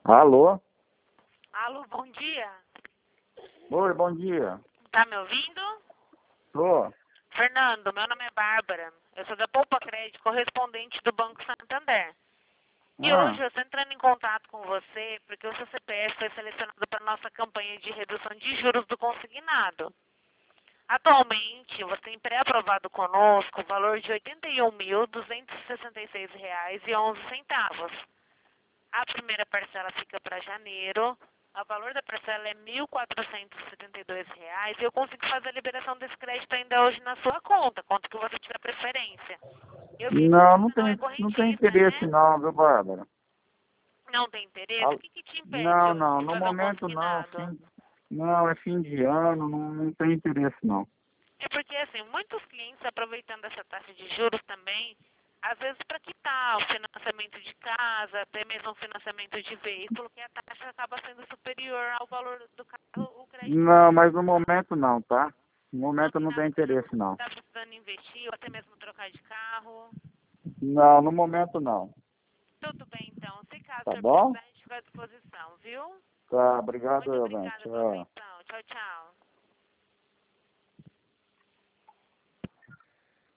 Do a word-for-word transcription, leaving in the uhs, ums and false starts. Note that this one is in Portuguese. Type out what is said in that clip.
Alô? Alô, bom dia. Oi, bom dia. Tá me ouvindo? Tô. Fernando, meu nome é Bárbara. Eu sou da Poupa Crédito, correspondente do Banco Santander. E Ah, hoje eu estou entrando em contato com você porque o seu C P F foi selecionado para a nossa campanha de redução de juros do consignado. Atualmente, você tem pré-aprovado conosco o valor de oitenta e um mil, duzentos e sessenta e seis reais e onze centavos. A primeira parcela fica para janeiro. O valor da parcela é mil quatrocentos e setenta e dois reais e eu consigo fazer a liberação desse crédito ainda hoje na sua conta, conta que você tiver preferência. Eu vi que não, não você não é tem, não tem correntista, interesse né? não, viu, Bárbara? Não tem interesse? O Al- que, que te impede Não, hoje não, de no fazer um momento não, consignado? fim, não, é fim de ano, não, não tem interesse não. É porque, assim, muitos clientes aproveitando essa taxa de juros também, às vezes para quitar o financiamento de casa, até mesmo o financiamento de veículo, que a taxa acaba sendo superior ao valor do carro, o crédito que Não, você mas no momento não, tá? No não momento tem não tem nada que você interesse não. está precisando investir, ou até mesmo trocar de carro. Não, no momento não. Tudo bem, então. Se caso Tá você bom? precisar, a gente fica à disposição, viu? Tá, obrigado, Muito Elvin. obrigada pela sua Tchau.